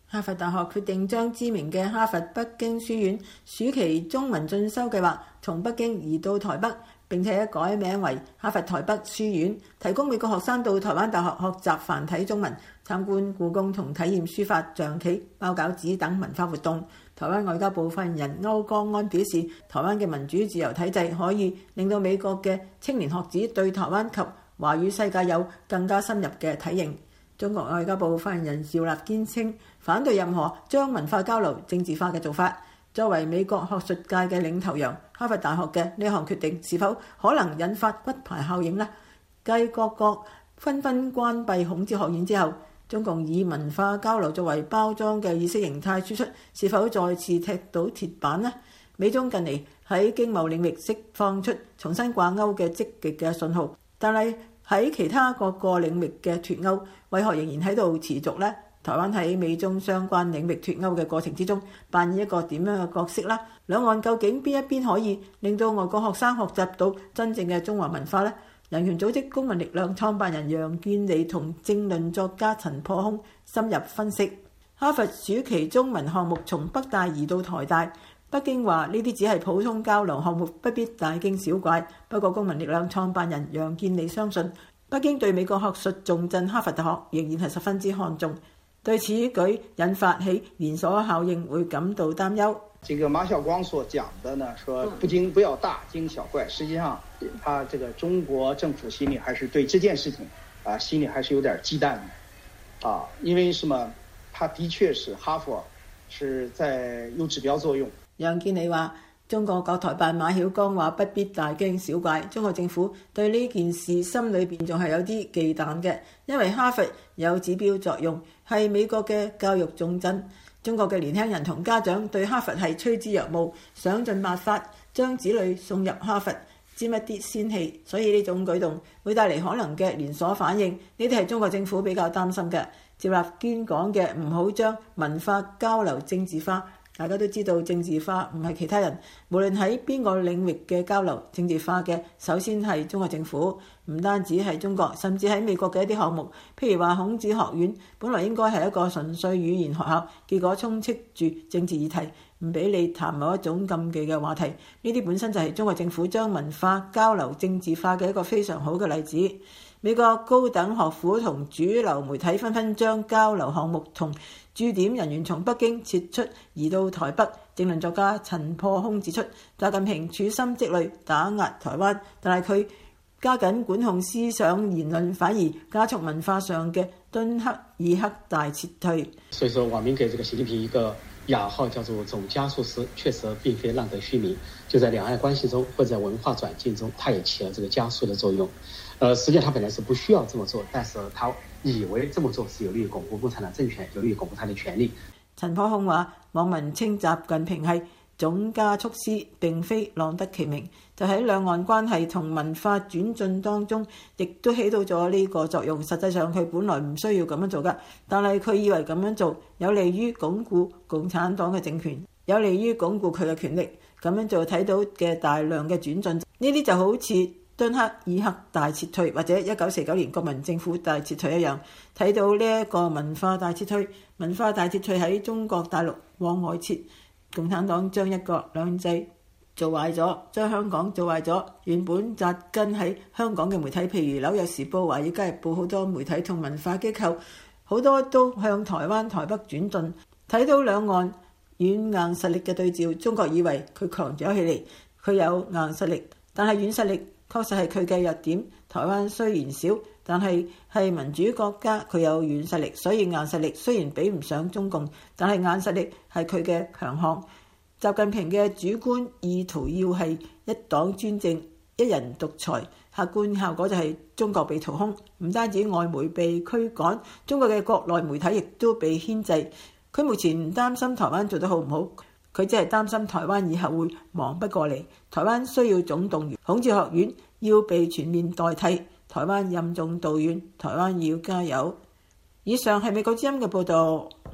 哈佛大學決定將知名嘅哈佛北京書院暑期中文進修計劃從北京移到台北，並且改名為哈佛台北書院，提供美國學生到台灣大學學習繁體中文、參觀故宮同體驗書法、象棋、包餃子等文化活動。台灣外交部發言人歐江安表示，台灣嘅民主自由體制可以令到美國嘅青年學子對台灣及華語世界有更加深入嘅體認。中國外交部發言人趙立堅稱，反對任何將文化交流政治化嘅做法。作為美國學術界嘅領頭羊，哈佛大學嘅呢項決定是否可能引發骨牌效應呢？繼各國紛紛關閉孔子學院之後，中共以文化交流作為包裝嘅意識形態輸出，是否再次踢到鐵板呢？美中近嚟喺經貿領域釋放出重新掛鈎嘅積極嘅信號，但係喺其他各個領域嘅脫鈎，為何仍然喺度持續呢？台灣喺美中相關領域脫鈎嘅過程之中，扮演一個點樣嘅角色呢？兩岸究竟邊一邊可以令到外國學生學習到真正嘅中華文化呢？人權組織公民力量創辦人楊建利同政論作家陳破空深入分析，哈佛暑期中文項目從北大移到台大，北京話呢啲只係普通交流項目，不必大驚小怪。不過公民力量創辦人楊建利相信，北京對美國學術重鎮哈佛大學仍然係十分之看重，對此舉引發起連鎖效應會感到擔憂。 這個馬曉光所講的呢，說不驚不要大驚小怪，實際上他這個中國政府心裡還是對這件事情心裡還是有點忌憚的因為什麼？他的確是哈佛是在有指標作用。 楊建利話，中國國台辦馬曉光話不必大驚小怪，中國政府對呢件事心裏邊仲係有啲忌憚嘅，因為哈佛有指標作用，係美國嘅教育重鎮。中國嘅年輕人同家長對哈佛係趨之若鶩，想盡辦法將子女送入哈佛，沾一啲仙氣，所以呢種舉動會帶嚟可能嘅連鎖反應，呢啲係中國政府比較擔心嘅。趙立堅講嘅唔好將文化交流政治化，大家都知道政治化唔係其他人，無論喺邊個領域嘅交流政治化嘅，首先係中國政府，唔單止係中國，甚至喺美國嘅一啲項目，譬如話孔子學院本來應該係一個純粹語言學校，結果充斥住政治議題，唔俾你談某一種禁忌嘅話題，呢啲本身就係中國政府將文化交流政治化嘅一個非常好嘅例子。美國高等學府同主流媒體紛紛將交流項目同駐點人員從北京撤出，移到台北。政論作家陳破空指出，習近平處心積慮打壓台灣，但係佢加緊管控思想言論，反而加速文化上嘅敦刻爾克大撤退。 所以說網民給這個習近平一個雅號叫做總加速師，確實並非浪得虛名，就在兩岸關係中或者文化轉進中，它也起了這個加速的作用。實際上他本來是不需要這麼做，但是他以為這麼做是有利於鞏固共產黨政權，有利於鞏固他的權力。 陳破空話，網民稱習近平係總加速師，並非浪得其名，就喺兩岸關係同文化轉進當中，亦都起到咗呢個作用。實際上佢本來唔需要咁樣做㗎，但係佢以為咁樣做有利於鞏固共產黨嘅政權，有利於鞏固佢嘅權力。咁樣做睇到嘅大量嘅轉進，呢啲就好似敦刻爾克大撤退或者1949年國民政府大撤退一樣，睇到呢一個文化大撤退。文化大撤退喺中國大陸往外撤，共產黨將一國兩制做壞咗，將香港做壞咗。原本紮根喺香港嘅媒體，譬如紐約時報、華爾街日報，好多媒體同文化機構好多都向台灣台北轉進。睇到兩岸軟硬實力嘅對照，中國以為佢強咗起嚟，佢有硬實力，但係軟實力確實係佢嘅弱點。台灣雖然少，但係民主國家，佢有軟實力，所以硬實力雖然比唔上中共，但係硬實力係佢嘅強項。習近平嘅主觀意圖要係一黨專政、一人獨裁，客觀效果就係中國被掏空，唔單止外媒被驅趕，中國嘅國內媒體亦都被牽制。佢目前唔擔心台灣做得好唔好，佢只係擔心台灣以後會忙不過嚟。台灣需要總動員，孔子學院要被全面代替，台灣任重道遠，台灣要加油。以上係美國之音嘅報導。